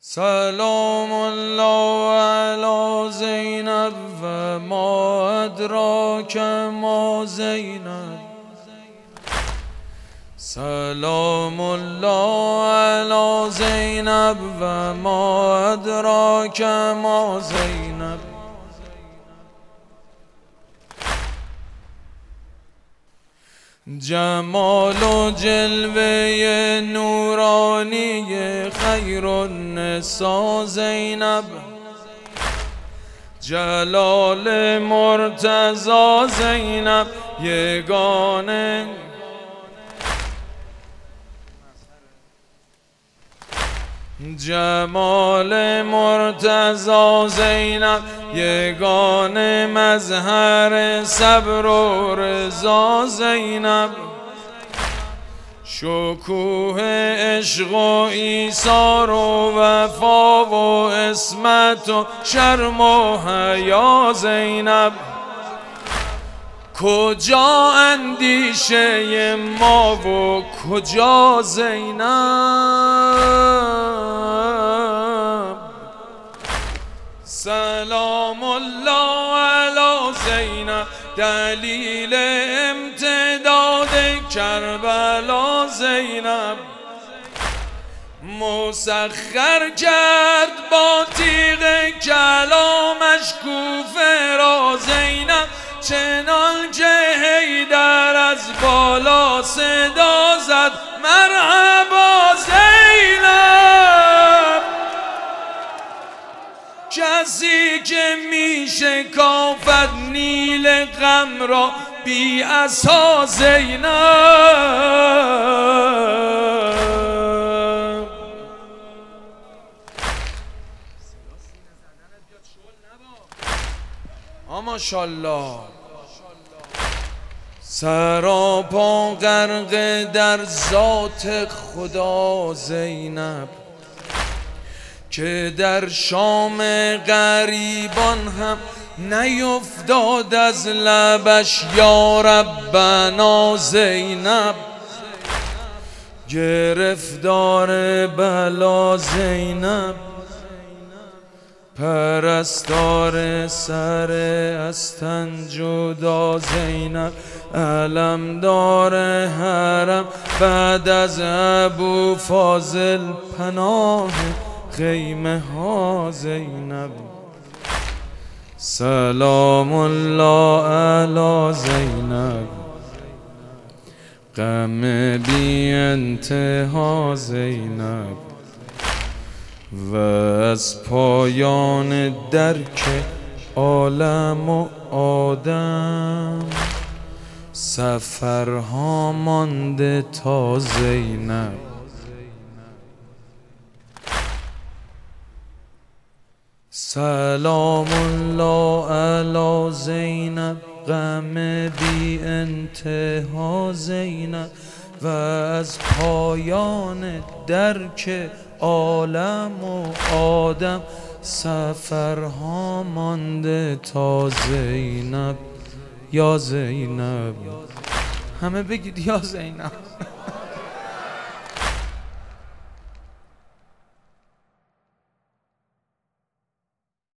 سلام الله علی زینب و ما ادراک ما زینب. سلام الله علی زینب و ما ادراک ما زینب. جمال و جلوه نورانی خیر النساء زینب. جلال مرتضی زینب یگانه. جمال مرتضی زینب یگانه مظهر صبر و رضا زینب. شکوه عشق و ایثار و وفا و عصمت و شرم و حیا زینب. کجا اندیشه ما و کجا زینب. سلام الله علی زینب دلیل امتداد کربلا زینب. مسخر کرد با تیغ کلامش کوفه را زینب. چنان که حیدر از بالا صدا زد مرحبا زینب. کسی که می شکافد نیل غم را بی عصا زینب. ماشاءالله. سراپا غرق در ذات خدا زینب که در شام غریبان هم نیفتاد از لبش یا ربنا زینب. گرفتار بلا زینب پرستار سر از تن جدا زینب. علمدار حرم بعد از ابو فاضل پناه خیمه ها زینب. سلام الله علی زینب غم بی انتها زینب. و از پایان درک عالم و آدم سفرها مانده تا زینب. سلام الله علی زینب غم بی انتها زینب. و از پایان درک عالم و آدم سفرها مانده تا زینب. یا زینب. همه بگید یا زینب.